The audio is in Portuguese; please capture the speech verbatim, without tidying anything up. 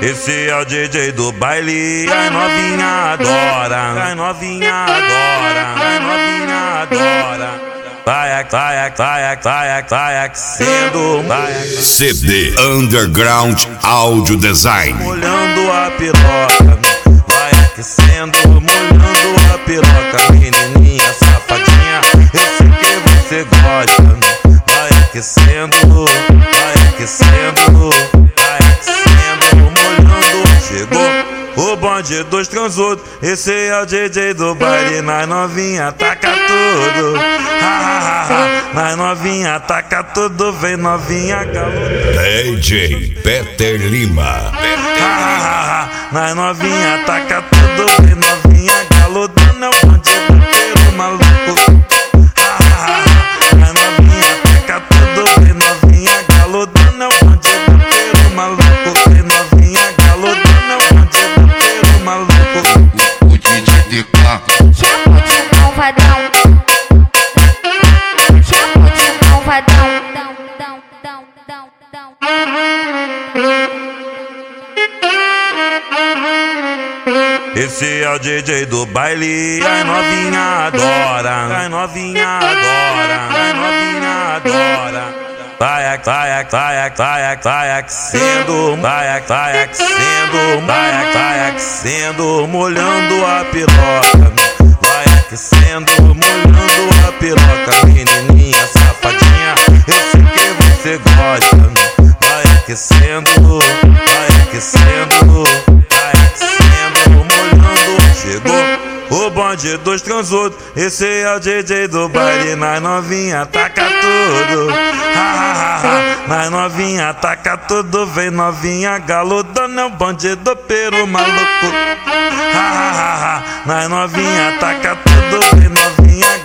Esse é o D J do baile, a novinha adora, a novinha adora, a novinha adora. Vai, vai, vai, vai, vai aquecendo, vai C D Underground Audio Design. Molhando a piroca, vai aquecendo, molhando a piroca. Menininha safadinha, esse que você gosta. Vai aquecendo, vai aquecendo, vai aquecendo, molhando. Chegou o bonde dos transudos, esse é o D J do baile. Nas novinha taca tudo, ha, ha, ha. Nas novinha taca tudo, vem novinha galota. D J Peter Lima. Ha, ha, ha. Nas novinha taca tudo, vem novinha galota. Não bonde do pelo maluco. Ha, ha, ha. Nas novinha taca tudo, vem novinha galota. Não bonde do pelo maluco. Vem novinha galota, não bonde do pelo maluco. O D J D K Chama de malvadão, chama de malvadão. Esse é o D J do baile, a novinha adora, a novinha adora, a novinha adora. Vai, vai, vai, vai, vai aquecendo, vai, vai aquecendo, vai, vai aquecendo, molhando a piroca. Vai aquecendo, molhando a piroca. Menininha safadinha, esse que você gosta. Vai aquecendo, vai aquecendo, vai aquecendo, molhando. Chegou o bonde dos transudos, esse é o D J do baile. Nas novinha taca tudo, ha, ha, ha, ha. Nas novinha taca tudo, vem novinha galudona. É o bonde do peru maluco, ha, ha, ha, ha. Nas novinha taca tudo, vem novinha